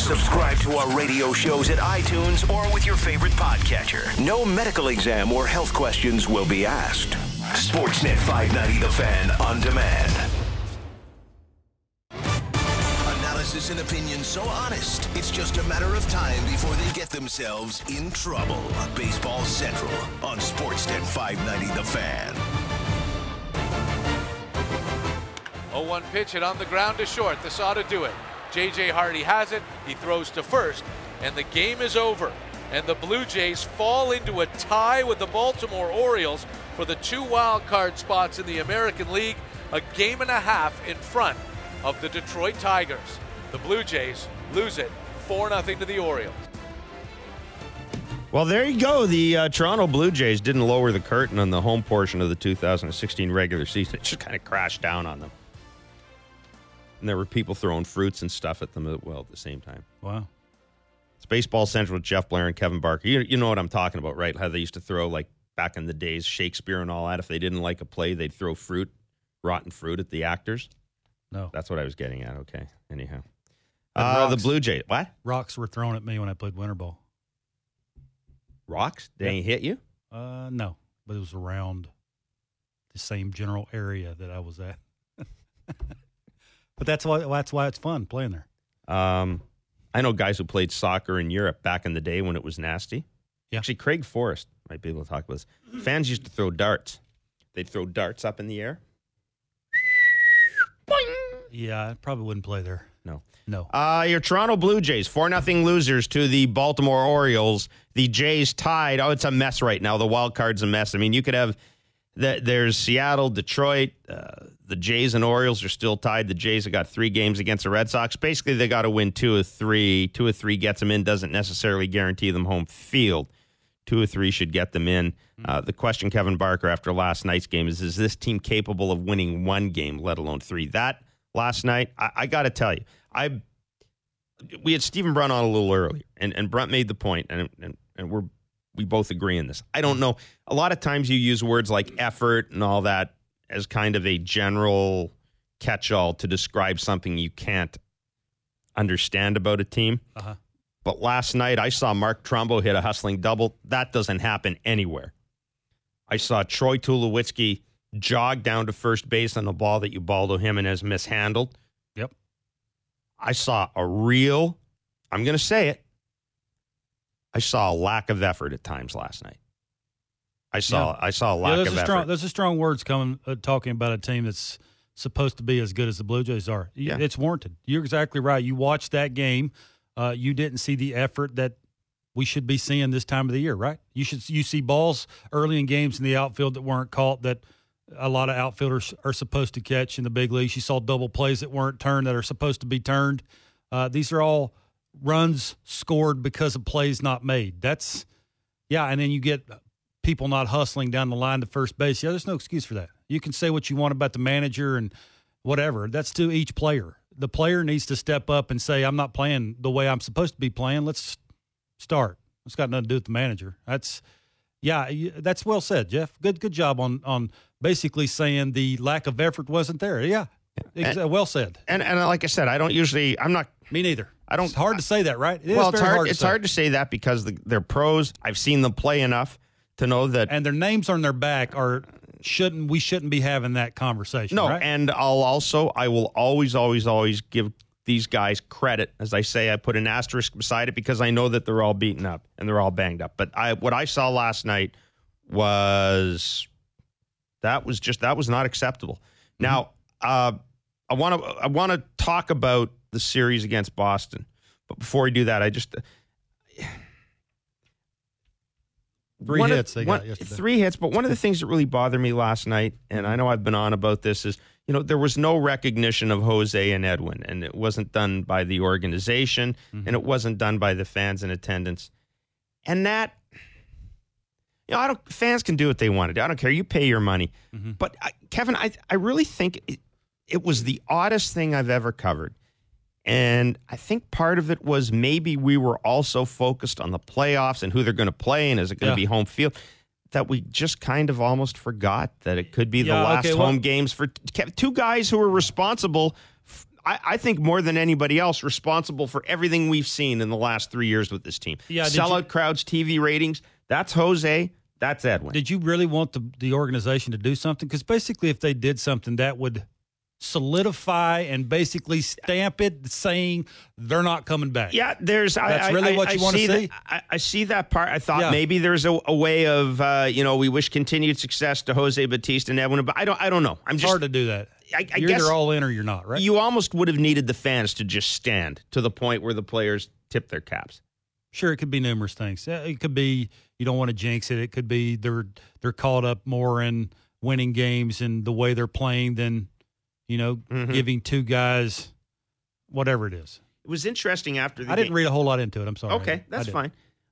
Subscribe to our radio shows at iTunes or with your favorite podcatcher. No medical exam or health questions will be asked. Sportsnet 590 The Fan on demand. Analysis and opinion so honest, it's just a matter of time before they get themselves in trouble. Baseball Central on Sportsnet 590 The Fan. 0-1 pitch, and on the ground to short. This ought to do it. J.J. Hardy has it. He throws to first, and the game is over. And the Blue Jays fall into a tie with the Baltimore Orioles for the 2 wild card spots in the American League, a game and a half in front of the Detroit Tigers. The Blue Jays lose it 4-0 to the Orioles. Well, there you go. The Toronto Blue Jays didn't lower the curtain on the home portion of the 2016 regular season. It just kind of crashed down on them. And there were people throwing fruits and stuff at them at the same time. Wow. It's Baseball Central with Jeff Blair and Kevin Barker. You know what I'm talking about, right? How they used to throw, like, back in the days, Shakespeare and all that. If they didn't like a play, they'd throw fruit, rotten fruit at the actors. No. That's what I was getting at. Okay. Anyhow. Rocks, the Blue Jays. What? Rocks were thrown at me when I played winter ball. Rocks? They ain't hit you? No. But it was around the same general area that I was at. But that's why it's fun playing there. I know guys who played soccer in Europe back in the day when it was nasty. Yeah. Actually, Craig Forrest might be able to talk about this. Fans used to throw darts. They'd throw darts up in the air. Boing! Yeah, I probably wouldn't play there. No. No. Your Toronto Blue Jays, 4-0 losers to the Baltimore Orioles. The Jays tied. Oh, it's a mess right now. The wild card's a mess. I mean, you could have there's Seattle, Detroit. The Jays and Orioles are still tied. The Jays have got 3 games against the Red Sox. Basically, they got to win 2 of 3. 2 of 3 gets them in. Doesn't necessarily guarantee them home field. 2 of 3 should get them in. The question, Kevin Barker, after last night's game is this team capable of winning 1 game, let alone 3? That last night, I got to tell you, we had Stephen Brunt on a little earlier, and Brunt made the point, and we both agree on this. I don't know. A lot of times you use words like effort and all that as kind of a general catch-all to describe something you can't understand about a team. Uh-huh. But last night I saw Mark Trumbo hit a hustling double. That doesn't happen anywhere. I saw Troy Tulowitzki jog down to first base on the ball that Ubaldo Jimenez mishandled. Yep. I saw I'm going to say it, I saw a lack of effort at times last night. I saw a lack of effort. Those are strong words talking about a team that's supposed to be as good as the Blue Jays are. Yeah. It's warranted. You're exactly right. You watched that game. You didn't see the effort that we should be seeing this time of the year, right? You see balls early in games in the outfield that weren't caught that a lot of outfielders are supposed to catch in the big leagues. You saw double plays that weren't turned that are supposed to be turned. These are all runs scored because of plays not made. And then you get people not hustling down the line to first base. Yeah, there's no excuse for that. You can say what you want about the manager and whatever. That's to each player. The player needs to step up and say, I'm not playing the way I'm supposed to be playing. Let's start. It's got nothing to do with the manager. That's well said, Jeff. Good job on basically saying the lack of effort wasn't there. Yeah. Well said. And like I said, I'm not. Me neither. It's hard to say that, right? It's hard to say that because they're pros. I've seen them play enough to know that. And their names on their back we shouldn't be having that conversation. No, right? And I will always give these guys credit. As I say, I put an asterisk beside it because I know that they're all beaten up and they're all banged up. But what I saw last night was not acceptable. Now, I want to talk about the series against Boston, but before I do that, I just 3 hits they got yesterday. 3 hits, but one of the things that really bothered me last night, and I know I've been on about this, is there was no recognition of Jose and Edwin, and it wasn't done by the organization, and it wasn't done by the fans in attendance, and that. Fans can do what they want to do. I don't care. You pay your money. Mm-hmm. But, Kevin, I really think it was the oddest thing I've ever covered. And I think part of it was maybe we were also focused on the playoffs and who they're going to play and is it going to be home field, that we just kind of almost forgot that it could be the last home games for 2 guys who were responsible, I think more than anybody else, responsible for everything we've seen in the last 3 years with this team. Yeah, sellout crowds, TV ratings. That's Jose. That's Edwin. Did you really want the organization to do something? Because basically, if they did something, that would solidify and basically stamp it, saying they're not coming back. Yeah, that's really what you want to see. I see that part. I thought maybe there's a way of we wish continued success to Jose Bautista and Edwin, but I don't know. It's hard to do that. I you're guess either all in or you're not, right? You almost would have needed the fans to just stand to the point where the players tip their caps. Sure, it could be numerous things. It could be you don't want to jinx it. It could be they're caught up more in winning games and the way they're playing than giving two guys whatever it is. It was interesting after the game. I didn't read a whole lot into it. I'm sorry. Okay, that's fine.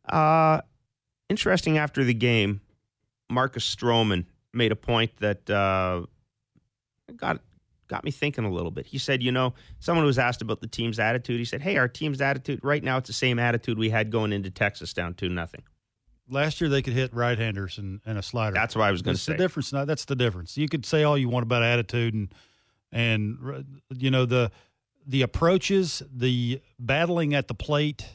Interesting after the game, Marcus Stroman made a point that got me thinking a little bit. He said, someone was asked about the team's attitude. He said, hey, our team's attitude right now, it's the same attitude we had going into Texas down 2-0. Last year they could hit right-handers and a slider. That's what I was going to say. The difference. That's the difference. You could say all you want about attitude and the approaches, the battling at the plate,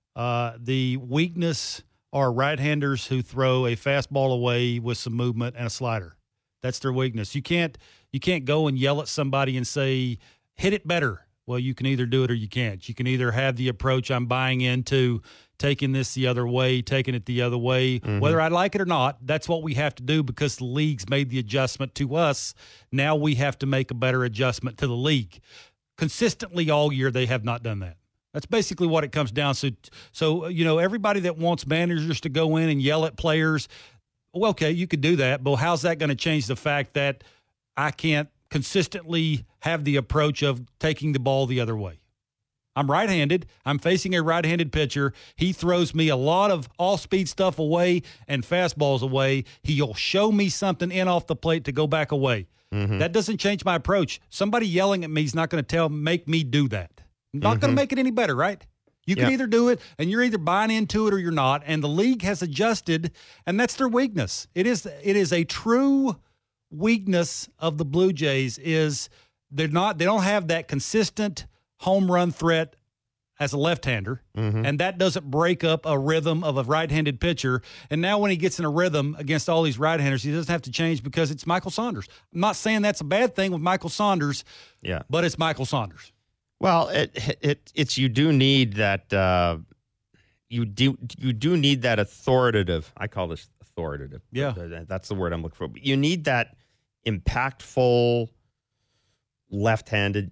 the weakness are right-handers who throw a fastball away with some movement and a slider. That's their weakness. You can't go and yell at somebody and say, hit it better. Well, you can either do it or you can't. You can either have the approach I'm buying into, taking this the other way, taking it the other way. Mm-hmm. Whether I like it or not, that's what we have to do because the league's made the adjustment to us. Now we have to make a better adjustment to the league. Consistently all year, they have not done that. That's basically what it comes down to. So, everybody that wants managers to go in and yell at players, well, okay, you could do that, but how's that going to change the fact that I can't consistently have the approach of taking the ball the other way? I'm right-handed. I'm facing a right-handed pitcher. He throws me a lot of all-speed stuff away and fastballs away. He'll show me something in off the plate to go back away. Mm-hmm. That doesn't change my approach. Somebody yelling at me is not going to make me do that. Not going to make it any better, right? You can either do it, and you're either buying into it or you're not. And the league has adjusted, and that's their weakness. It is a true weakness of the Blue Jays is they don't have that consistent home run threat as a left-hander, and that doesn't break up a rhythm of a right-handed pitcher. And now when he gets in a rhythm against all these right-handers, he doesn't have to change because it's Michael Saunders. I'm not saying that's a bad thing with Michael Saunders, but it's Michael Saunders. Well, it's you do need that you do need that authoritative. I call this authoritative. Yeah, that's the word I'm looking for. But you need that impactful left-handed.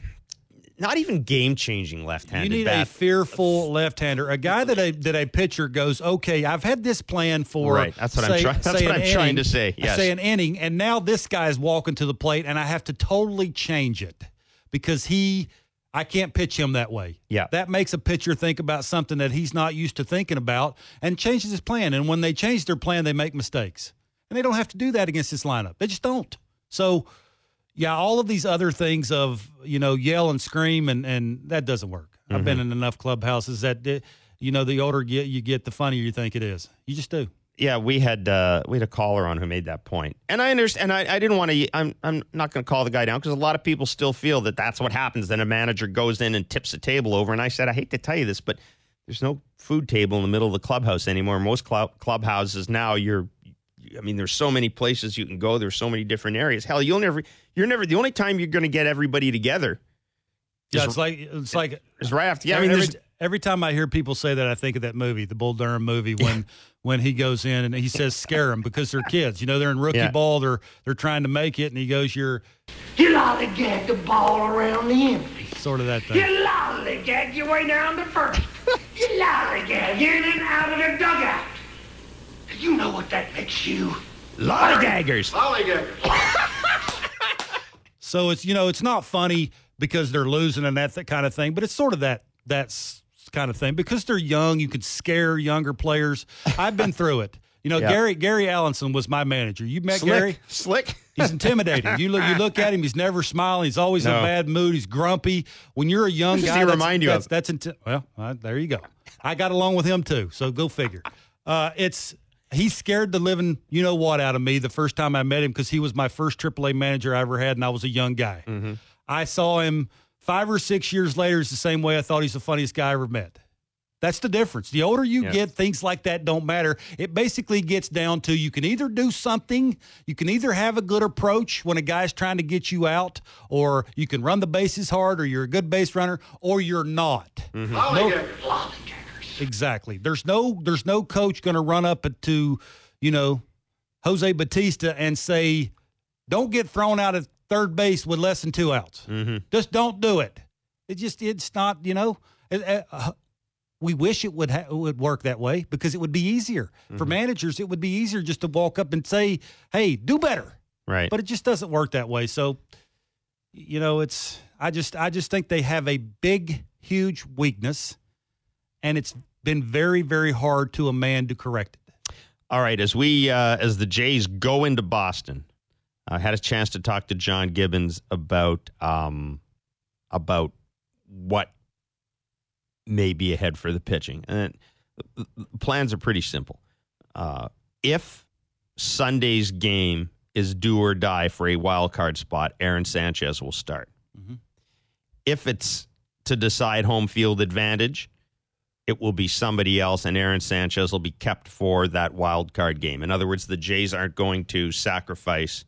Not even game-changing left-handed. You need a fearful left-hander, a guy that a pitcher goes, okay, I've had this plan for. Right, that's what I'm trying to say. Yes. Say an inning, and now this guy's walking to the plate, and I have to totally change it because I can't pitch him that way. Yeah, that makes a pitcher think about something that he's not used to thinking about, and changes his plan. And when they change their plan, they make mistakes, and they don't have to do that against this lineup. They just don't. So. Yeah, all of these other things of, yell and scream, and that doesn't work. Mm-hmm. I've been in enough clubhouses that, the older you get, the funnier you think it is. You just do. Yeah, we had a caller on who made that point. And I understand, and I didn't want to, I'm not going to call the guy down because a lot of people still feel that that's what happens. Then a manager goes in and tips a table over. And I said, I hate to tell you this, but there's no food table in the middle of the clubhouse anymore. Most clubhouses now, there's so many places you can go. There's so many different areas. Hell, you're never, the only time you're going to get everybody together. It's right after. Yeah, every time I hear people say that, I think of that movie, the Bull Durham movie, when he goes in and he says, scare them because they're kids. They're in rookie ball. They're trying to make it. And he goes, you lollygag the ball around the infield. Sort of that thing. You lollygag your way down to first. You lollygag in and out of the dugout. You know what that makes you? Lollygaggers. So it's not funny because they're losing and that kind of thing, but it's sort of that kind of thing because they're young. You could scare younger players. I've been through it. Gary Allenson was my manager. You met Gary? Slick. He's intimidating. You look at him. He's never smiling. He's always in a bad mood. He's grumpy. When you're a young guy, does he remind you of? There you go. I got along with him too. So go figure. He scared the living out of me the first time I met him because he was my first AAA manager I ever had, and I was a young guy. Mm-hmm. I saw him 5 or 6 years later, it's the same way I thought he's the funniest guy I ever met. That's the difference. The older you get, things like that don't matter. It basically gets down to you can either do something, you can either have a good approach when a guy's trying to get you out, or you can run the bases hard, or you're a good base runner, or you're not. Exactly. There's no coach going to run up to, Jose Bautista and say, don't get thrown out at third base with less than 2 outs. Just don't do it. It's not, we wish it would work that way because it would be easier. For managers, it would be easier just to walk up and say, hey, do better. Right. But it just doesn't work that way. So, I just think they have a big, huge weakness, and it's been very, very hard to a man to correct it. All right, as the Jays go into Boston, I had a chance to talk to John Gibbons about what may be ahead for the pitching. And the plans are pretty simple. If Sunday's game is do or die for a wild card spot, Aaron Sanchez will start. If it's to decide home field advantage, it will be somebody else, and Aaron Sanchez will be kept for that wild card game. In other words, the Jays aren't going to sacrifice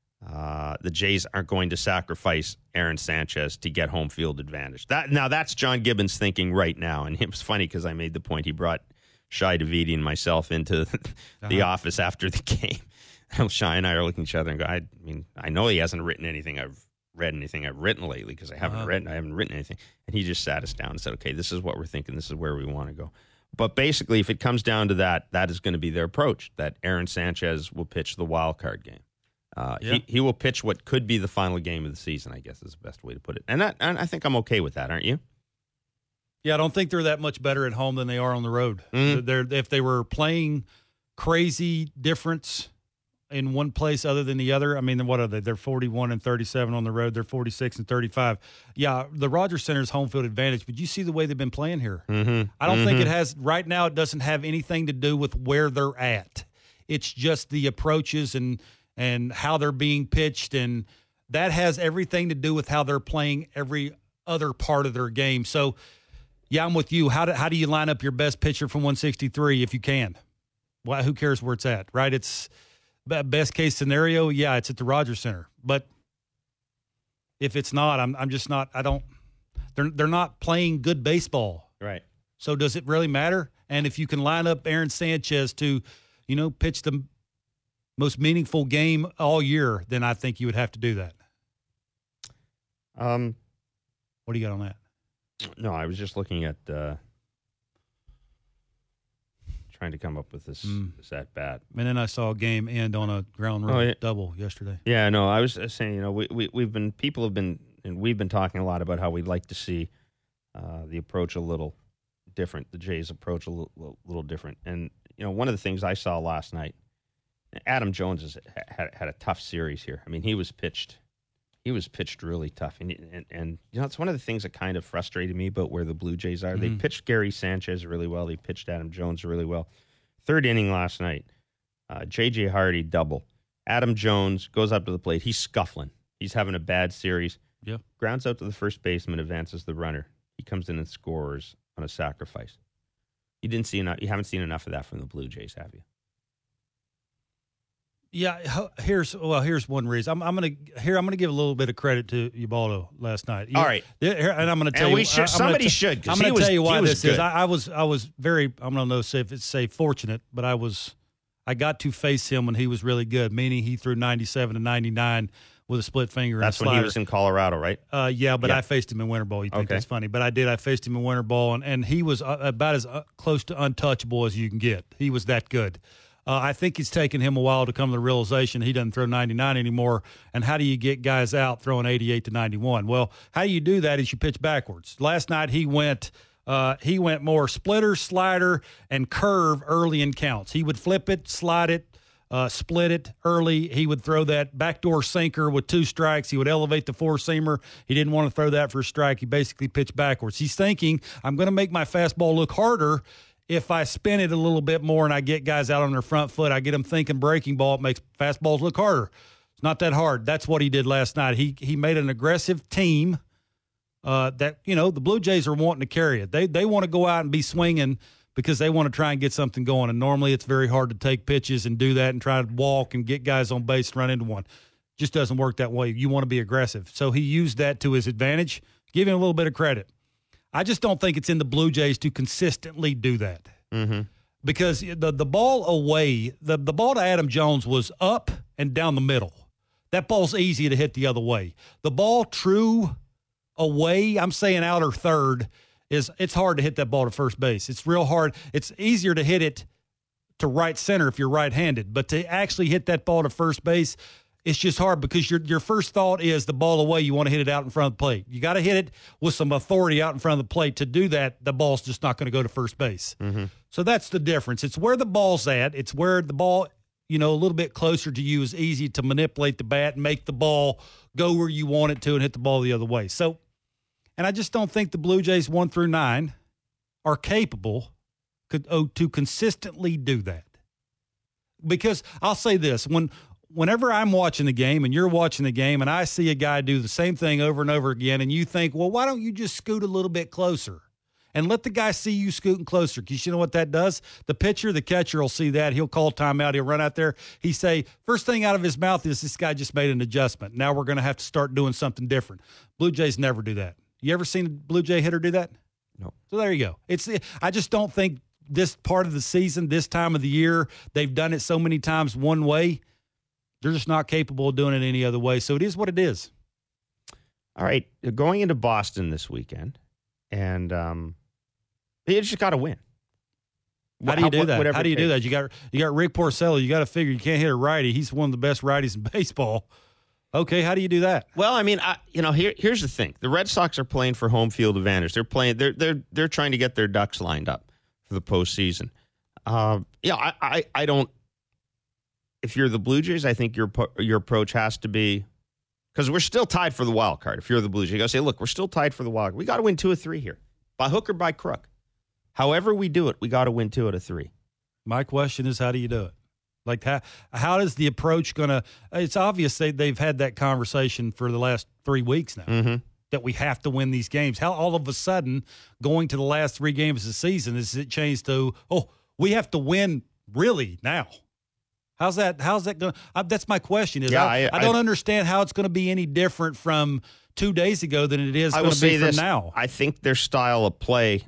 Aaron Sanchez to get home field advantage. That's John Gibbons' thinking right now, and it was funny because I made the point. He brought Shai Davidi and myself into the office after the game. Shai and I are looking at each other and go, I know he hasn't written anything I've written lately because I haven't written anything. And he just sat us down and said, okay, this is what we're thinking. This is where we want to go. But basically, if it comes down to that is going to be their approach, that Aaron Sanchez will pitch the wild card game. He will pitch what could be the final game of the season, I guess is the best way to put it. And I think I'm okay with that, aren't you? Yeah, I don't think they're that much better at home than they are on the road. If they were playing crazy difference in one place other than the other, what are they? They're 41-37 on the road. They're 46-35. Yeah, the Rogers Center's home field advantage, but you see the way they've been playing here. I don't think it has – right now it doesn't have anything to do with where they're at. It's just the approaches and how they're being pitched, and that has everything to do with how they're playing every other part of their game. So, yeah, I'm with you. How do you line up your best pitcher from 163 if you can? Well, who cares where it's at, right? It's best case scenario, yeah, it's at the Rogers Center. But if it's not, I'm just not. I don't. They're not playing good baseball, right? So does it really matter? And if you can line up Aaron Sanchez to, pitch the most meaningful game all year, then I think you would have to do that. What do you got on that? No, I was just looking at trying to come up with this at bat. And then I saw a game end on a ground rule double yesterday. Yeah, no, I was saying, we've been talking a lot about how we'd like to see the approach a little different, the Jays' approach a little different. And one of the things I saw last night, Adam Jones had a tough series here. He was pitched really tough, and it's one of the things that kind of frustrated me about where the Blue Jays are. They pitched Gary Sanchez really well. They pitched Adam Jones really well. Third inning last night, J.J. Hardy double. Adam Jones goes up to the plate. He's scuffling. He's having a bad series. Yeah. Grounds out to the first baseman, advances the runner. He comes in and scores on a sacrifice. You haven't seen enough of that from the Blue Jays, have you? Yeah, here's one reason. I'm gonna give a little bit of credit to Ubaldo last night. All right, and I'm gonna tell you. Somebody should. I'm gonna tell you why this is. I was very. I'm gonna know if it's fortunate, but I got to face him when he was really good. Meaning he threw 97 to 99 with a split finger. That's when he was in Colorado, right? Yeah, but I faced him in winter ball. You think that's funny? But I did. I faced him in winter ball, and he was about as close to untouchable as you can get. He was that good. I think it's taken him a while to come to the realization he doesn't throw 99 anymore. And how do you get guys out throwing 88 to 91? Well, how you do that is you pitch backwards. Last night he went more splitter, slider, and curve early in counts. He would flip it, slide it, split it early. He would throw that backdoor sinker with 2 strikes. He would elevate the 4-seamer. He didn't want to throw that for a strike. He basically pitched backwards. He's thinking, I'm going to make my fastball look harder if I spin it a little bit more and I get guys out on their front foot. I get them thinking breaking ball. It makes fastballs look harder. It's not that hard. That's what he did last night. He made an aggressive team that, the Blue Jays are wanting to carry it. They want to go out and be swinging because they want to try and get something going. And normally it's very hard to take pitches and do that and try to walk and get guys on base and run into one. Just doesn't work that way. You want to be aggressive. So he used that to his advantage. Give him a little bit of credit. I just don't think it's in the Blue Jays to consistently do that. Mm-hmm. Because the ball away, the ball to Adam Jones was up and down the middle. That ball's easy to hit the other way. The ball true away, I'm saying outer third, it's hard to hit that ball to first base. It's real hard. It's easier to hit it to right center if you're right-handed, but to actually hit that ball to first base, it's just hard because your first thought is the ball away. You want to hit it out in front of the plate. You got to hit it with some authority out in front of the plate. To do that, the ball's just not going to go to first base. Mm-hmm. So that's the difference. It's where the ball's at. It's where the ball, a little bit closer to you is easy to manipulate the bat and make the ball go where you want it to and hit the ball the other way. So, and I just don't think the Blue Jays 1 through 9 are capable to consistently do that. Because I'll say this, whenever I'm watching the game and you're watching the game and I see a guy do the same thing over and over again and you think, well, why don't you just scoot a little bit closer and let the guy see you scooting closer? Because you know what that does? The pitcher, the catcher will see that. He'll call timeout. He'll run out there. He say, first thing out of his mouth is this guy just made an adjustment. Now we're going to have to start doing something different. Blue Jays never do that. You ever seen a Blue Jay hitter do that? No. So there you go. I just don't think this part of the season, this time of the year, they've done it so many times one way. They're just not capable of doing it any other way. So it is what it is. All right. You're going into Boston this weekend, and you just got to win. How do you do that? How do you do that? You got Rick Porcello. You got to figure you can't hit a righty. He's one of the best righties in baseball. Okay, how do you do that? Well, I mean, here's the thing: the Red Sox are playing for home field advantage. They're playing. They're trying to get their ducks lined up for the postseason. I don't. If you're the Blue Jays, I think your approach has to be, because we're still tied for the wild card. If you're the Blue Jays, you got to say, look, we're still tied for the wild card. We got to win 2 of 3 here, by hook or by crook. However we do it, we got to win 2 out of 3. My question is, how do you do it? Like, how is the approach going to – it's obvious they've had that conversation for the last 3 weeks now, that we have to win these games. How all of a sudden, going to the last 3 games of the season, is it changed to, we have to win really now? How's that going to – that's my question. I don't understand how it's going to be any different from 2 days ago than it is going to be from now. I think their style of play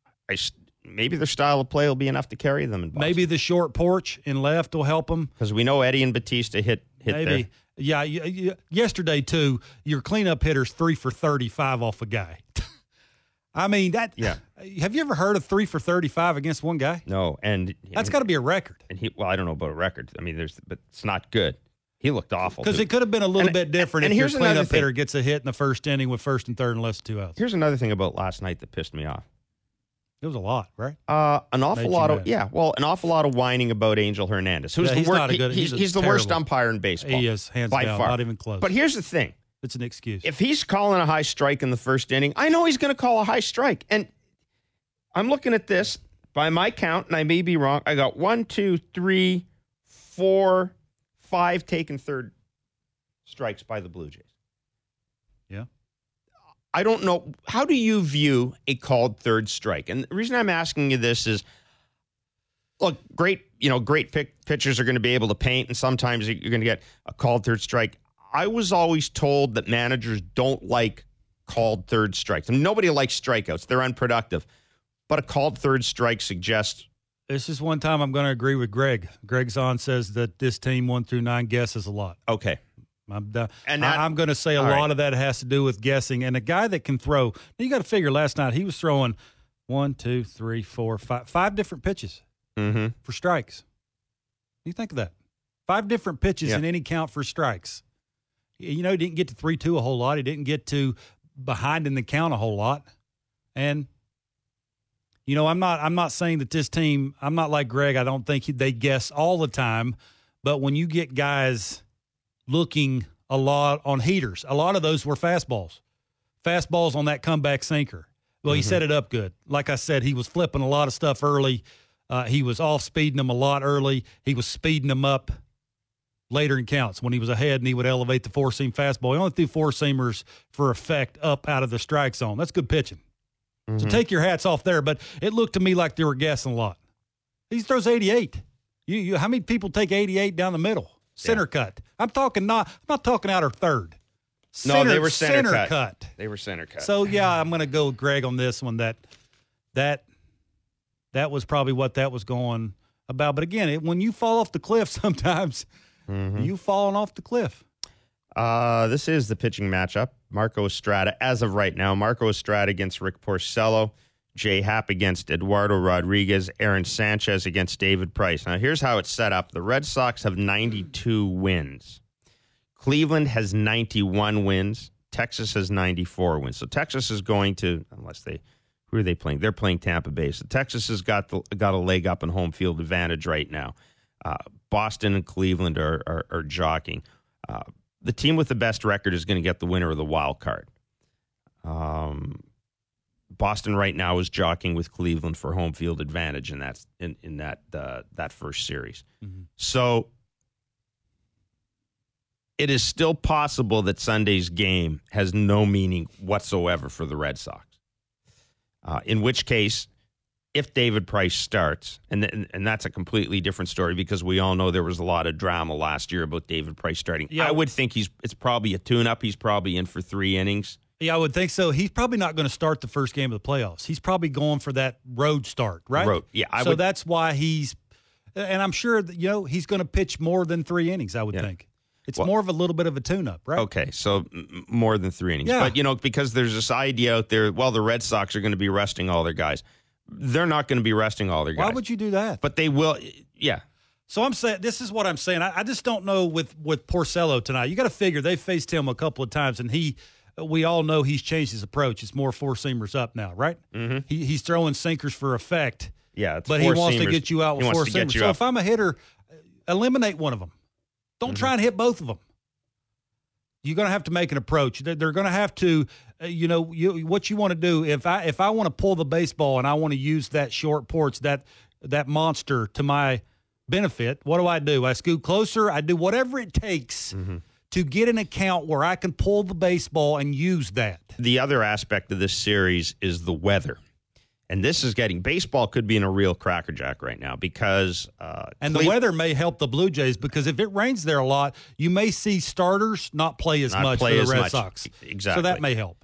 maybe their style of play will be enough to carry them in Boston. Maybe the short porch in left will help them. Because we know Eddie and Batista hit maybe. there. Yeah, yesterday, too, your cleanup hitter's 3 for 35 off a guy. I mean, that. Yeah. Have you ever heard of 3 for 35 against one guy? No, and that's got to be a record. And I don't know about a record. I mean, but it's not good. He looked awful. Because it could have been a little bit different if your cleanup hitter gets a hit in the first inning with first and third and less than 2 outs. Here's another thing about last night that pissed me off. It was a lot, right? An awful lot of whining about Angel Hernandez, who's the worst. He's the worst umpire in baseball. He is, hands down, not even close. But here's the thing: it's an excuse. If he's calling a high strike in the first inning, I know he's going to call a high strike. And I'm looking at this by my count, and I may be wrong. I got 1, 2, 3, 4, 5 taken third strikes by the Blue Jays. Yeah. I don't know. How do you view a called third strike? And the reason I'm asking you this is, look, great pitchers are going to be able to paint, and sometimes you're going to get a called third strike. I was always told that managers don't like called third strikes. I mean, nobody likes strikeouts. They're unproductive. But a called third strike suggests. This is one time I'm going to agree with Greg. Greg Zahn says that this team 1 through 9 guesses a lot. Okay. I'm going to say a lot of that has to do with guessing. And a guy that can throw, you got to figure last night he was throwing 1, 2, 3, 4, 5 different pitches for strikes. What do you think of that? 5 different pitches in any count for strikes. He didn't get to 3-2 a whole lot. He didn't get to behind in the count a whole lot. And I'm not saying that this team, I'm not like Greg. I don't think they guess all the time. But when you get guys looking a lot on heaters, a lot of those were fastballs on that comeback sinker. Well, he set it up good. Like I said, he was flipping a lot of stuff early. He was off speeding them a lot early. He was speeding them up later in counts when he was ahead and he would elevate the four-seam fastball. He only threw four-seamers for effect up out of the strike zone. That's good pitching. Mm-hmm. So take your hats off there. But it looked to me like they were guessing a lot. He throws 88. How many people take 88 down the middle? Center cut. I'm not talking out or third. No, they were center cut. They were center cut. So, yeah, I'm going to go with Greg on this one. That was probably what that was going about. But, again, when you fall off the cliff sometimes, you falling off the cliff. This is the pitching matchup. Marco Estrada, as of right now, Marco Estrada against Rick Porcello, Jay Happ against Eduardo Rodriguez, Aaron Sanchez against David Price. Now, here's how it's set up. The Red Sox have 92 wins. Cleveland has 91 wins. Texas has 94 wins. So Texas is going to, who are they playing? They're playing Tampa Bay. So Texas has got a leg up in home field advantage right now. Boston and Cleveland are jockeying. The team with the best record is going to get the winner of the wild card. Boston right now is jockeying with Cleveland for home field advantage, and that's in that first series. Mm-hmm. So it is still possible that Sunday's game has no meaning whatsoever for the Red Sox. In which case, if David Price starts, and that's a completely different story because we all know there was a lot of drama last year about David Price starting. Yeah. I would think it's probably a tune-up. He's probably in for 3 innings. Yeah, I would think so. He's probably not going to start the first game of the playoffs. He's probably going for that road start, right? Road, yeah. So that's why and I'm sure that, he's going to pitch more than 3 innings, I would think. It's more of a little bit of a tune-up, right? Okay, so more than 3 innings. Yeah. But, because there's this idea out there, the Red Sox are going to be resting all their guys. They're not going to be resting all their guys. Why would you do that? But they will, yeah. So I'm saying, this is what I'm saying. I just don't know with Porcello tonight. You got to figure they've faced him a couple of times, and we all know he's changed his approach. It's more four-seamers up now, right? Mm-hmm. He's throwing sinkers for effect. Yeah, but he wants to get you out with four-seamers. So if I'm a hitter, eliminate one of them. Don't try and hit both of them. You're going to have to make an approach. They're going to have to, what you want to do. If I want to pull the baseball and I want to use that short porch, that monster to my benefit, what do? I scoot closer. I do whatever it takes to get an account where I can pull the baseball and use that. The other aspect of this series is the weather. And this is baseball could be in a real crackerjack right now because the weather may help the Blue Jays because if it rains there a lot, you may see starters not play as much for the Red Sox. Exactly. So that may help.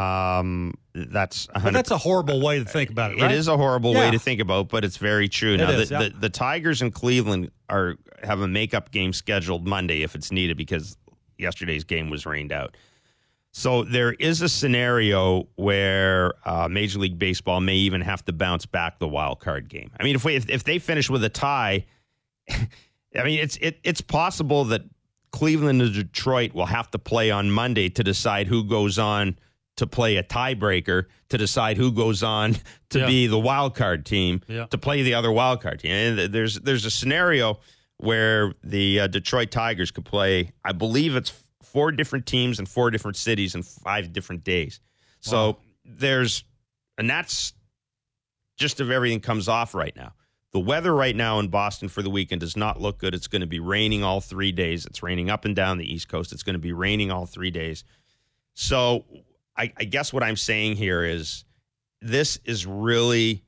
That's 100%. But that's a horrible way to think about it, right? It is a horrible way to think about, but it's very true. Now, the Tigers in Cleveland have a makeup game scheduled Monday if it's needed because yesterday's game was rained out. So there is a scenario where Major League Baseball may even have to bounce back the wild card game. I mean, if they finish with a tie, I mean it's possible that Cleveland and Detroit will have to play on Monday to decide who goes on to play a tiebreaker, to decide who goes on to be the wild card team, to play the other wild card team. And there's a scenario where the Detroit Tigers could play. I believe it's 4 different teams in 4 different cities in 5 different days. So and that's just if everything comes off right now. The weather right now in Boston for the weekend does not look good. It's going to be raining all 3 days. It's raining up and down the East Coast. It's going to be raining all 3 days. So I guess what I'm saying here is this is really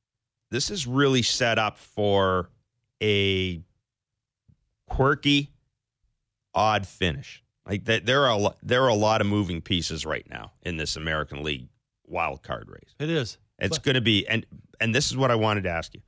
set up for a quirky, odd finish. Like there are a lot of moving pieces right now in this American League wild card race. It is. It's going to be, and this is what I wanted to ask you.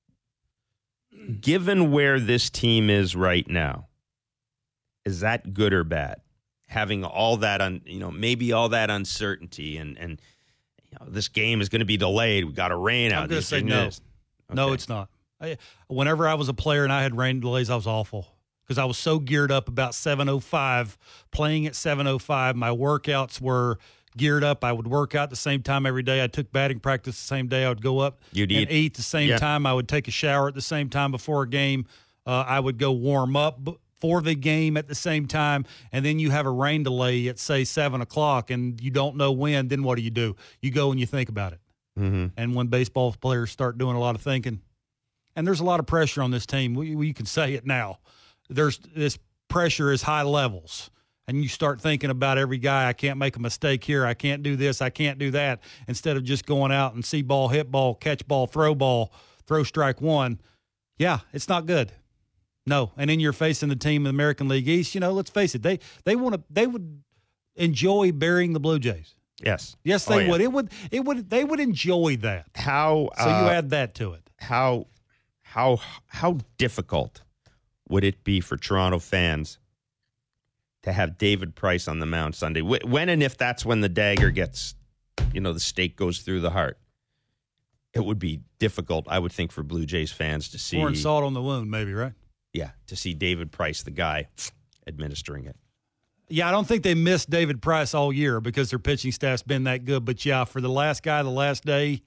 Given where this team is right now, is that good or bad? Having all that maybe all that uncertainty and this game is going to be delayed. We got a rain out. I'm going to say no. Okay. No, it's not. Whenever I was a player and I had rain delays, I was awful. Because I was so geared up about 7:05, playing at 7:05. My workouts were geared up. I would work out the same time every day. I took batting practice the same day. I would go up and eat the same time. I would take a shower at the same time before a game. I would go warm up for the game at the same time. And then you have a rain delay at, say, 7 o'clock, and you don't know when. Then what do? You go and you think about it. Mm-hmm. And when baseball players start doing a lot of thinking, and there's a lot of pressure on this team, we can say it now. There's this pressure is high levels. And you start thinking about every guy, I can't make a mistake here, I can't do this, I can't do that, instead of just going out and see ball, hit ball, catch ball, throw strike one. Yeah, it's not good. No. And then you're facing the team in the American League East. Let's face it, they would enjoy burying the Blue Jays. Yes. Yes, they would. They would enjoy that. How so you add that to it. How difficult would it be for Toronto fans to have David Price on the mound Sunday? When and if that's when the dagger gets, the stake goes through the heart. It would be difficult, I would think, for Blue Jays fans to see. Pouring salt on the wound, maybe, right? Yeah, to see David Price, the guy, administering it. Yeah, I don't think they missed David Price all year because their pitching staff's been that good. But, yeah, for the last guy, the last day,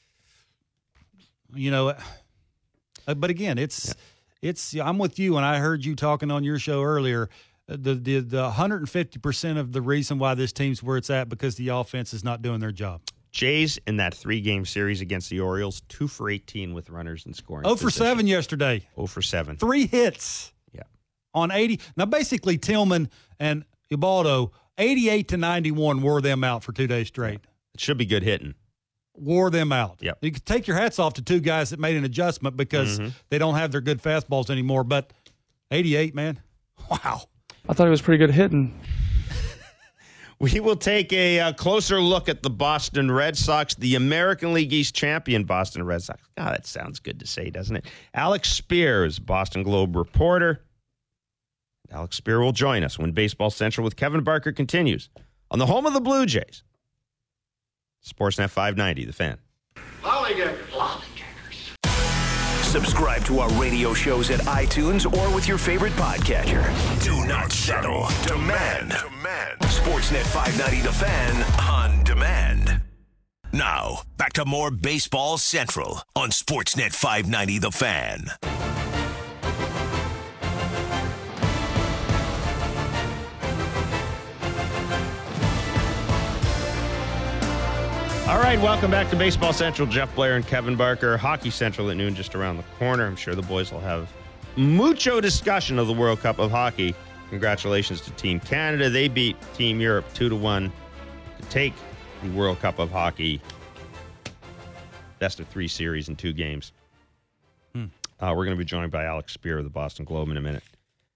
but again, it's I'm with you, and I heard you talking on your show earlier. The 150% of the reason why this team's where it's at because the offense is not doing their job. Jays in that 3-game series against the Orioles, 2 for 18 with runners in scoring. 0 for 7 yesterday. 0 for 7. 3 hits. Yeah. On 80. Now, basically, Tillman and Ubaldo, 88 to 91 wore them out for 2 days straight. Yeah. It should be good hitting. Wore them out. Yep. You could take your hats off to 2 guys that made an adjustment because they don't have their good fastballs anymore. But 88, man, wow. I thought he was pretty good hitting. We will take a closer look at the Boston Red Sox, the American League East champion Boston Red Sox. God, that sounds good to say, doesn't it? Alex Spears, Boston Globe reporter. Alex Spear will join us when Baseball Central with Kevin Barker continues on the home of the Blue Jays. Sportsnet 590, The Fan. Lollygaggers. Subscribe to our radio shows at iTunes or with your favorite podcatcher. Do not settle. Demand. Sportsnet 590 The Fan on demand. Now, back to more Baseball Central on Sportsnet 590 The Fan. All right, welcome back to Baseball Central. Jeff Blair and Kevin Barker. Hockey Central at noon, just around the corner. I'm sure the boys will have mucho discussion of the World Cup of Hockey. Congratulations to Team Canada. They beat Team Europe 2-1 to take the World Cup of Hockey best-of-3 series in 2 games. We're going to be joined by Alex Spear of the Boston Globe in a minute.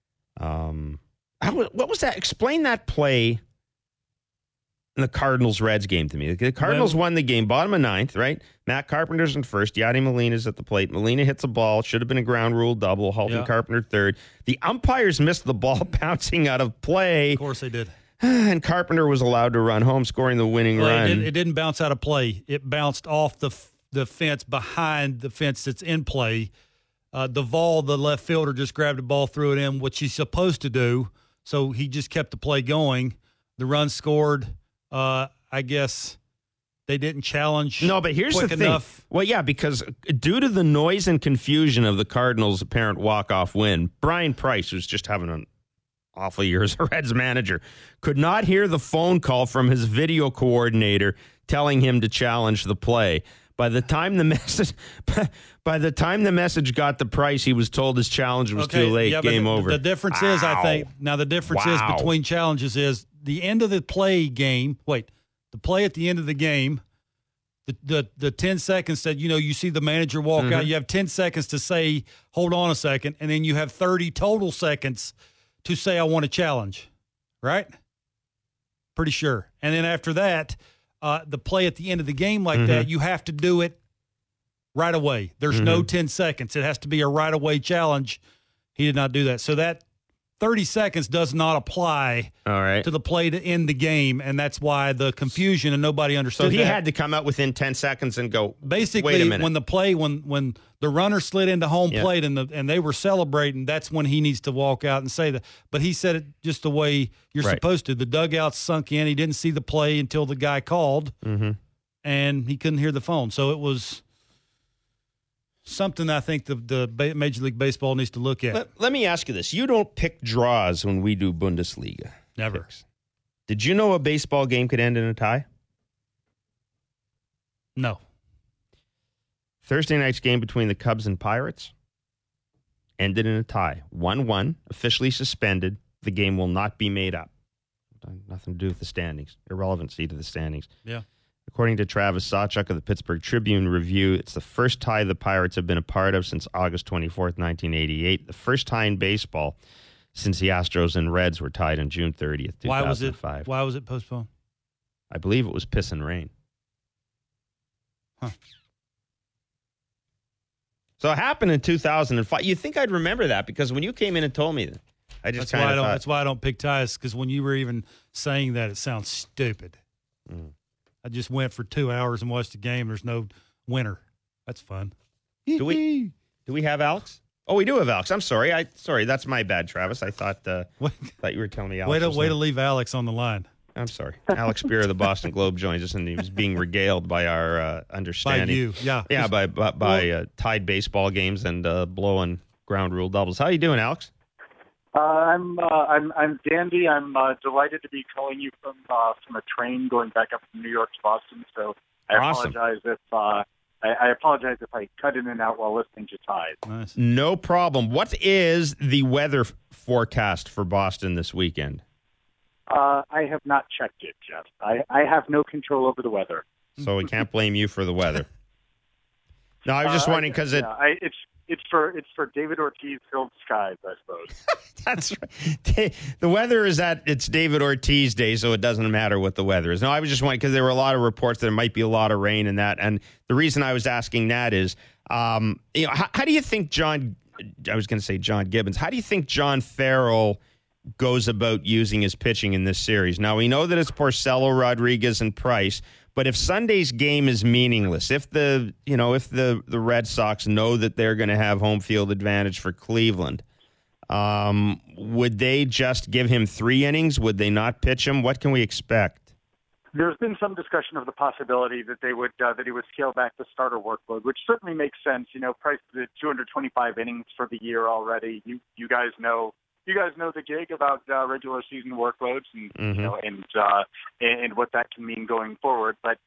What was that? Explain that play in the Cardinals-Reds game to me. The Cardinals won the game, bottom of 9th, right? Matt Carpenter's in first. Yadi Molina's at the plate. Molina hits a ball. Should have been a ground rule double. Halton Carpenter third. The umpires missed the ball bouncing out of play. Of course they did. And Carpenter was allowed to run home, scoring the winning run. It didn't bounce out of play. It bounced off the fence behind the fence that's in play. Duvall, the left fielder, just grabbed the ball, threw it in, which he's supposed to do. So he just kept the play going. The run scored. I guess they didn't challenge. No, but here's the thing. Enough. Well, yeah, because due to the noise and confusion of the Cardinals' apparent walk-off win, Brian Price, who's just having an awful year as a Reds manager, could not hear the phone call from his video coordinator telling him to challenge the play. By the time the message got to Price, he was told his challenge was too late. Yeah, Game over. The difference is, I think, now the difference is between challenges is the end of the play game. Wait, the play at the end of the game, the 10 seconds that, you see the manager walk out. You have 10 seconds to say, hold on a second, and then you have 30 total seconds to say, I want to challenge, right? Pretty sure. And then after that, the play at the end of the game like that, you have to do it right away. There's no 10 seconds. It has to be a right-away challenge. He did not do that. So that 30 seconds does not apply to the play to end the game, and that's why the confusion and nobody understood. So he had to come out within 10 seconds and go, basically, wait a minute. when the runner slid into home plate and they were celebrating, that's when he needs to walk out and say that. But he said it just the way you're supposed to. The dugout sunk in. He didn't see the play until the guy called, and he couldn't hear the phone. So it was something I think the Major League Baseball needs to look at. Let me ask you this. You don't pick draws when we do Bundesliga. Never. Picks. Did you know a baseball game could end in a tie? No. Thursday night's game between the Cubs and Pirates ended in a tie. 1-1, officially suspended. The game will not be made up. Nothing to do with the standings. Irrelevancy to the standings. Yeah. According to Travis Sawchuk of the Pittsburgh Tribune Review, it's the first tie the Pirates have been a part of since August 24th, 1988. The first tie in baseball since the Astros and Reds were tied on June 30th, 2005. Why was it postponed? I believe it was piss and rain. Huh. So it happened in 2005. You think I'd remember that because when you came in and told me that, I just kind of thought. That's why I don't pick ties, because when you were even saying that, it sounds stupid. I just went for 2 hours and watched the game. There's no winner. That's fun. Do we have Alex? Oh, we do have Alex. I'm sorry. Sorry, that's my bad, Travis. I thought you were telling me Alex. Way to leave Alex on the line. I'm sorry. Alex Spear of the Boston Globe joins us, and he was being regaled by our understanding. By you, yeah. Yeah, by tied baseball games and blowing ground rule doubles. How you doing, Alex? I'm dandy. I'm delighted to be calling you from a train going back up from New York to Boston. So I apologize if I apologize if I cut in and out while listening to ties. Nice. No problem. What is the weather forecast for Boston this weekend? I have not checked it, Jeff. I have no control over the weather. So we can't blame you for the weather. No, I was just wondering because it's for David Ortiz filled skies, I suppose. That's right. The weather is at it's David Ortiz Day, so it doesn't matter what the weather is. No, I was just wondering because there were a lot of reports that there might be a lot of rain and that. And the reason I was asking that is, how do you think John Gibbons, how do you think John Farrell goes about using his pitching in this series? Now, we know that it's Porcello, Rodriguez, and Price, but if Sunday's game is meaningless, if the Red Sox know that they're going to have home field advantage for Cleveland, would they just give him 3 innings? Would they not pitch him? What can we expect? There's been some discussion of the possibility that he would scale back the starter workload, which certainly makes sense. Price did 225 innings for the year already. You guys know the gig about regular season workloads and and what that can mean going forward. But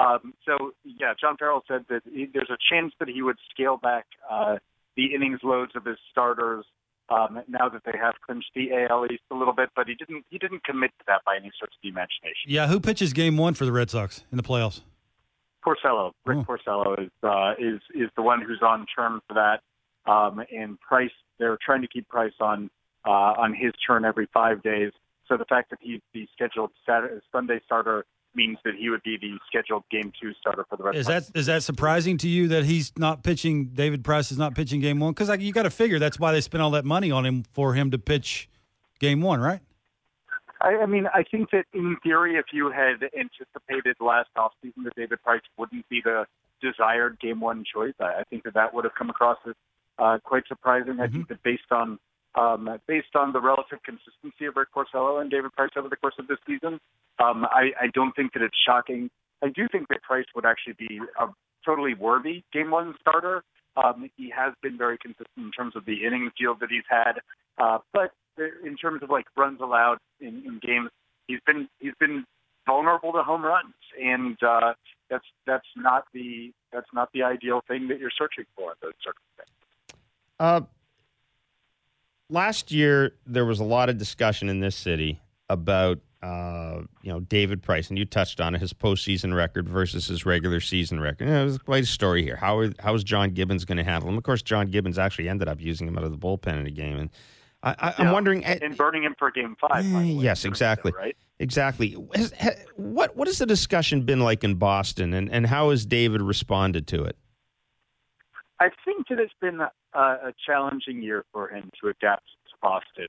John Farrell said that there's a chance that he would scale back the innings loads of his starters now that they have clinched the AL East a little bit. But he didn't commit to that by any stretch of the imagination. Yeah, who pitches Game 1 for the Red Sox in the playoffs? Porcello. Rick Porcello is the one who's on term for that. And Price, they're trying to keep Price on his turn every 5 days. So the fact that he's the scheduled Sunday starter means that he would be the scheduled Game 2 starter for the Red Sox. Is that surprising to you that he's not pitching? David Price is not pitching Game 1? Because you got to figure that's why they spent all that money on him, for him to pitch Game 1, right? I mean, I think that in theory, if you had anticipated last offseason that David Price wouldn't be the desired Game 1 choice, I think that would have come across as quite surprising. I think that based on the relative consistency of Rick Porcello and David Price over the course of this season, I don't think that it's shocking. I do think that Price would actually be a totally worthy Game 1 starter. He has been very consistent in terms of the innings yield that he's had, but in terms of runs allowed in games, he's been vulnerable to home runs, and that's not the ideal thing that you're searching for in those circumstances. Last year, there was a lot of discussion in this city about David Price, and you touched on it, his postseason record versus his regular season record. It was quite a story here. How is John Gibbons going to handle him? Of course, John Gibbons actually ended up using him out of the bullpen in a game, and I'm wondering, and burning him for Game 5. Yes, exactly, right? Exactly. What has the discussion been like in Boston, and how has David responded to it? I think that it's been a challenging year for him to adapt to Boston.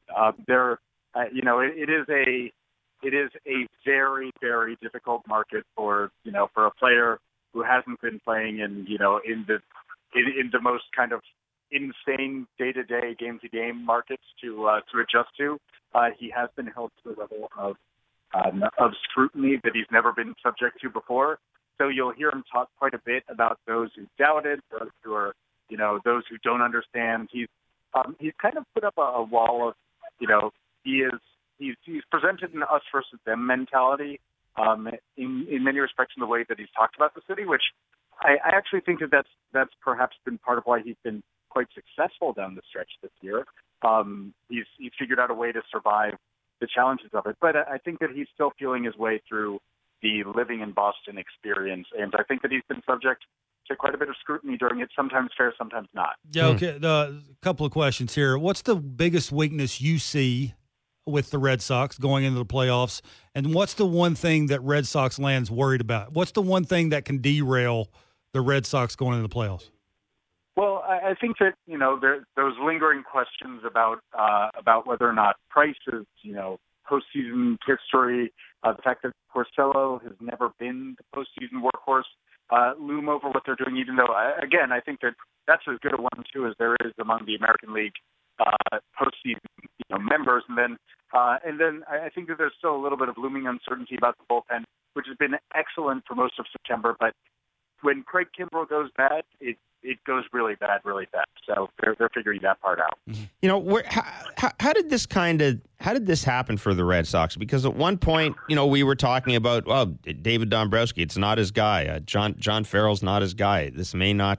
It is a very, very difficult market for a player who hasn't been playing in the most kind of insane day-to-day, game-to-game markets to adjust to. He has been held to a level of scrutiny that he's never been subject to before. So you'll hear him talk quite a bit about those who doubted, those who are, those who don't understand. He's kind of put up a wall of, he's presented an us versus them mentality in many respects in the way that he's talked about the city, which I actually think that's perhaps been part of why he's been quite successful down the stretch this year. He's figured out a way to survive the challenges of it. But I think that he's still feeling his way through the living in Boston experience. And I think that he's been subject to quite a bit of scrutiny during it, sometimes fair, sometimes not. Yeah, okay. A couple of questions here. What's the biggest weakness you see with the Red Sox going into the playoffs? And what's the one thing that Red Sox land's worried about? What's the one thing that can derail the Red Sox going into the playoffs? Well, I think that, those lingering questions about whether or not Price's, postseason history, the fact that Porcello has never been the postseason workhorse, loom over what they're doing, even though, again, I think that that's as good a one, too, as there is among the American League postseason members. And then I think that there's still a little bit of looming uncertainty about the bullpen, which has been excellent for most of September. But when Craig Kimbrell goes bad, it goes really bad, really fast. So they're figuring that part out. How did this happen for the Red Sox? Because at one point, we were talking about, David Dombrowski, it's not his guy. John Farrell's not his guy. This may not,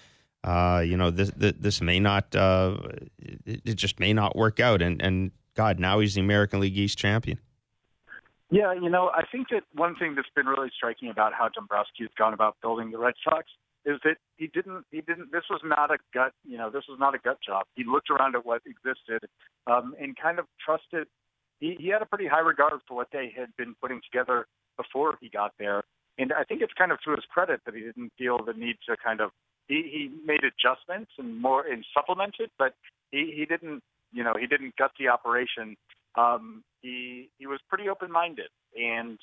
this may not, it just may not work out. And God, now he's the American League East champion. Yeah, I think that one thing that's been really striking about how Dombrowski has gone about building the Red Sox is that he didn't, this was not a gut job. He looked around at what existed and kind of trusted, he had a pretty high regard for what they had been putting together before he got there. And I think it's kind of to his credit that he didn't feel the need to he made adjustments and supplemented, but he didn't gut the operation. He was pretty open-minded, and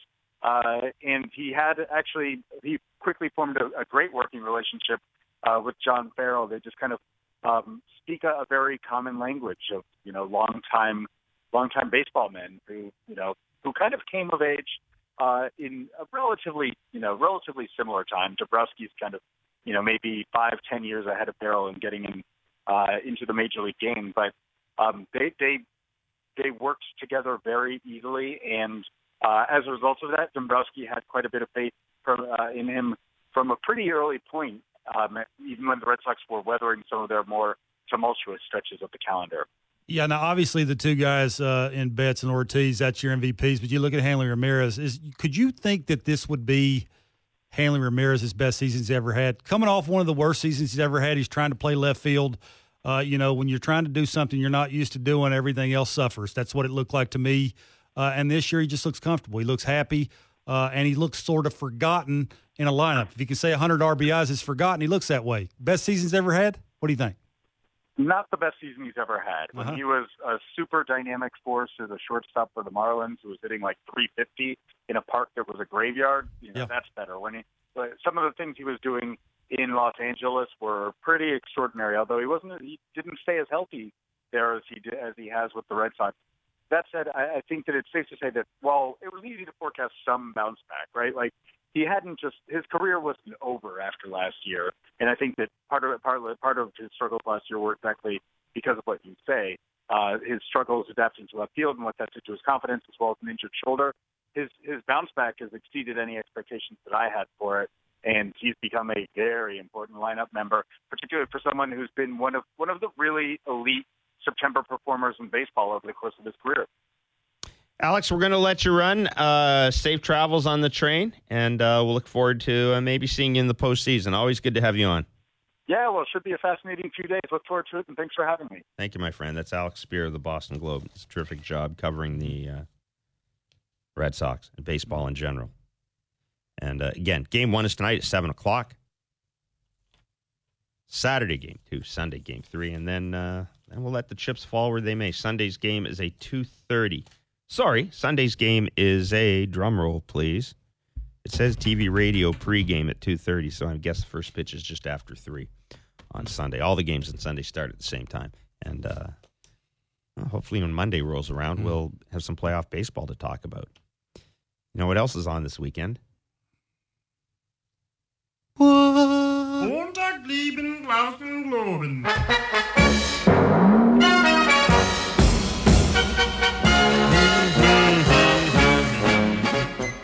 he quickly formed a great working relationship with John Farrell. They just kind of speak a very common language of longtime baseball men who kind of came of age in a relatively similar time. Dombrowski's kind of maybe 5-10 years ahead of Farrell in getting into the major league game, but they worked together very easily, and as a result of that, Dombrowski had quite a bit of faith in him from a pretty early point, even when the Red Sox were weathering some of their more tumultuous stretches of the calendar. Yeah, now obviously the two guys in Betts and Ortiz, that's your MVPs, but you look at Hanley Ramirez. Could you think that this would be Hanley Ramirez's best season he's ever had? Coming off one of the worst seasons he's ever had, he's trying to play left field. When you're trying to do something you're not used to doing, everything else suffers. That's what it looked like to me. And this year he just looks comfortable. He looks happy, and he looks sort of forgotten in a lineup. If you can say 100 RBIs is forgotten, he looks that way. Best season he's ever had? What do you think? Not the best season he's ever had. When he was a super dynamic force as a shortstop for the Marlins, who was hitting like 350 in a park that was a graveyard, that's better. Some of the things he was doing in Los Angeles were pretty extraordinary, although he didn't stay as healthy there as he has with the Red Sox. That said, I think that it's safe to say that while it was easy to forecast some bounce back, right? Like his career wasn't over after last year, and I think that part of his struggles last year were exactly because of what you say. His struggles adapting to left field and what that did to his confidence, as well as an injured shoulder. His bounce back has exceeded any expectations that I had for it. And he's become a very important lineup member, particularly for someone who's been one of the really elite September performers in baseball over the course of his career. Alex, we're going to let you run. Safe travels on the train, and we'll look forward to maybe seeing you in the postseason. Always good to have you on. Yeah, well, it should be a fascinating few days. Look forward to it, and thanks for having me. Thank you, my friend. That's Alex Spear of the Boston Globe. It's a terrific job covering the Red Sox and baseball in general. And, again, Game 1 is tonight at 7 o'clock. Saturday Game 2, Sunday Game 3. And then we'll let the chips fall where they may. Sunday's game is a 2:30. Sorry, Sunday's game is a, drum roll, please. It says TV radio pregame at 2:30, so I guess the first pitch is just after 3 on Sunday. All the games on Sunday start at the same time. And hopefully when Monday rolls around, we'll have some playoff baseball to talk about. You know what else is on this weekend? Montag lieben draußen globen.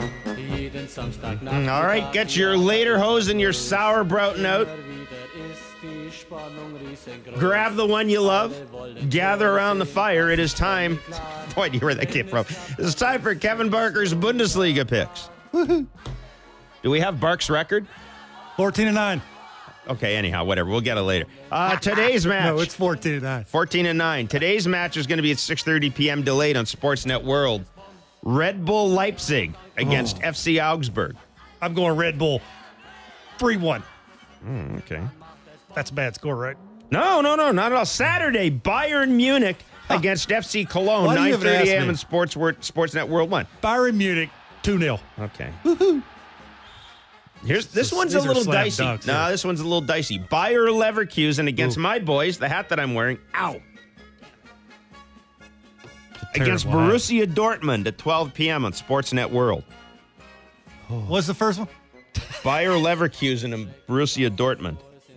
All right, get your Lederhosen and your Sauerbraten out. Grab the one you love. Gather around the fire. It is time. Boy, do you hear where that came from? It's time for Kevin Barker's Bundesliga picks. Do we have Bark's record? 14-9. Okay, anyhow, whatever. We'll get it later. Today's match. No, it's 14-9. 14-9. Today's match is going to be at 6:30 p.m. delayed on Sportsnet World. Red Bull Leipzig against FC Augsburg. I'm going Red Bull. 3-1. Okay. That's a bad score, right? No, not at all. Saturday, Bayern Munich against FC Cologne, Why do you even 9:30 ask a.m. me? in Sportsnet World 1. Bayern Munich, 2-0. Okay. Woohoo. This one's a These are little slam dicey. dunks No, here. this one's a little dicey. Bayer Leverkusen against my boys, the hat that I'm wearing. Ow. Against Terrible hat. Borussia Dortmund at 12 p.m. on Sportsnet World. What's the first one? Bayer Leverkusen and Borussia Dortmund.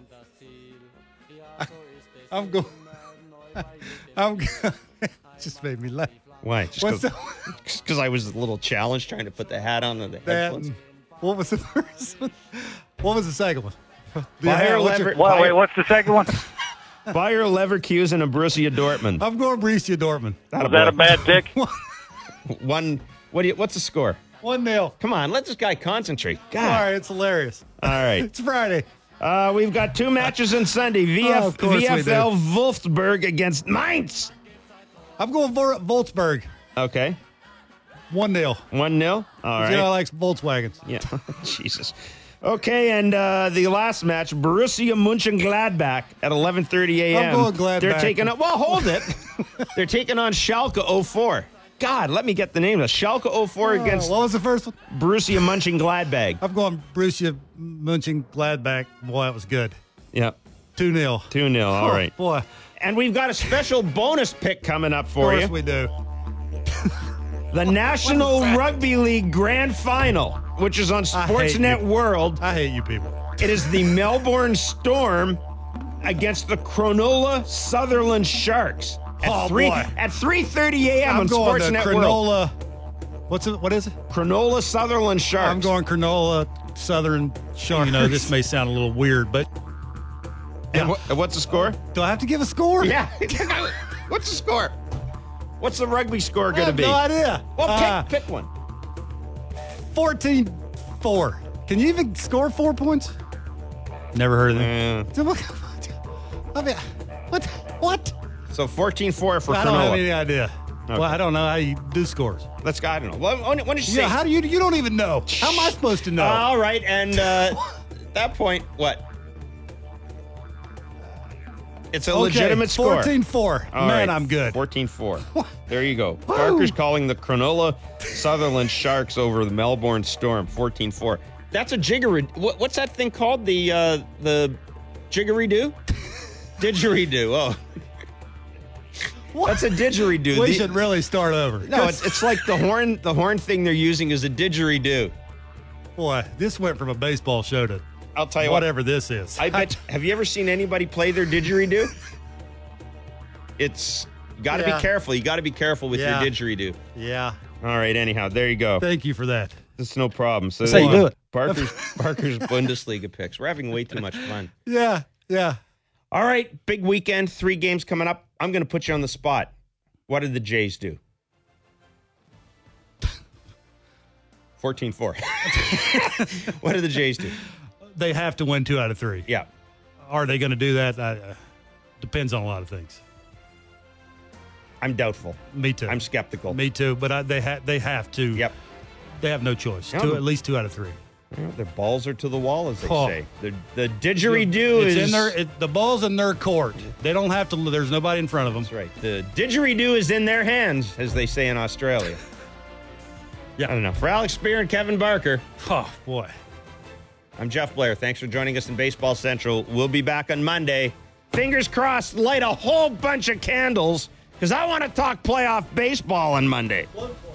I'm going. I'm going. Just made me laugh. Why? What's Just because I was a little challenged trying to put the hat on and the headphones. What was the first one? What was the second one? Bayer What's the second one? Bayer Leverkusen and Borussia Dortmund. I'm going Borussia Dortmund. Was that a bad pick? One. What's the score? 1-0. Come on, let this guy concentrate. All God. right, it's hilarious. All right. It's Friday. We've got two matches on Sunday. Of course we do. VfL Wolfsburg against Mainz. I'm going Wolfsburg. Okay. 1-0. 1-0. All right. You know I like Volkswagens. Yeah. Jesus. Okay, and the last match, Borussia Mönchengladbach at 11:30 a.m. I'm going Gladbach. They're taking on. Well, hold it. They're taking on Schalke 04. God, let me get the name of Schalke 04 against What was the first one? Borussia Mönchengladbach. I'm going Borussia Mönchengladbach. Boy, that was good. Yep. 2-0. 2-0. All right. Boy, And we've got a special bonus pick coming up of for course you. we do. The National Rugby League Grand Final, which is on I hate Sportsnet you. World. I hate you people. It is the Melbourne Storm against the Cronulla Sutherland Sharks at Oh, boy. boy. At 3:30 a.m. I'm on going to Sportsnet World. Cronulla. What is it? Cronulla Sutherland Sharks. I'm going Cronulla Southern Sharks. You know, this may sound a little weird, but And what's the score? do I have to give a score? Yeah. What's the score? What's the rugby score I going to have be? no idea. Well, pick one. 14-4. Can you even score 4 points? Never heard of them. I mean, what? So 14-4 for I don't have Cronulla. any idea. Okay. Well, I don't know how you do scores. Let's go. I don't know. When did you say? Yeah, how do you don't even know? How am I supposed to know? All right, and at that point, what? It's a legitimate score. 14-4. All Man, right, I'm good. 14-4. There you go. Parker's calling the Cronulla Sutherland Sharks over the Melbourne Storm. 14-4. That's a jiggery. What's that thing called? The jiggery-doo? Didgeridoo. Oh. That's a didgeridoo. We should really start over. No, it's like the horn thing they're using is a didgeridoo. Boy, this went from a baseball show to I'll tell you whatever this is. I bet. Have you ever seen anybody play their didgeridoo? It's got to Yeah. be careful. You got to be careful with Yeah. your didgeridoo. Yeah. All right. Anyhow, there you go. Thank you for that. That's no problem. So That's how you do it. Parker's Bundesliga picks. We're having way too much fun. Yeah. All right, big weekend. 3 games coming up. I'm going to put you on the spot. What did the Jays do? 14-4. What did the Jays do? They have to win 2 out of 3. Yeah. Are they going to do that? Depends on a lot of things. I'm doubtful. Me too. I'm skeptical. Me too. But they have to. Yep. They have no choice. Yeah. At least 2 out of 3. Well, their balls are to the wall, as they Oh. say. The didgeridoo It's is in their. The ball's in their court. They don't have to. There's nobody in front of them. That's right. The didgeridoo is in their hands, as they say in Australia. Yeah. I don't know. For Alex Spear and Kevin Barker, Oh boy. I'm Jeff Blair. Thanks for joining us in Baseball Central. We'll be back on Monday. Fingers crossed, light a whole bunch of candles, because I want to talk playoff baseball on Monday.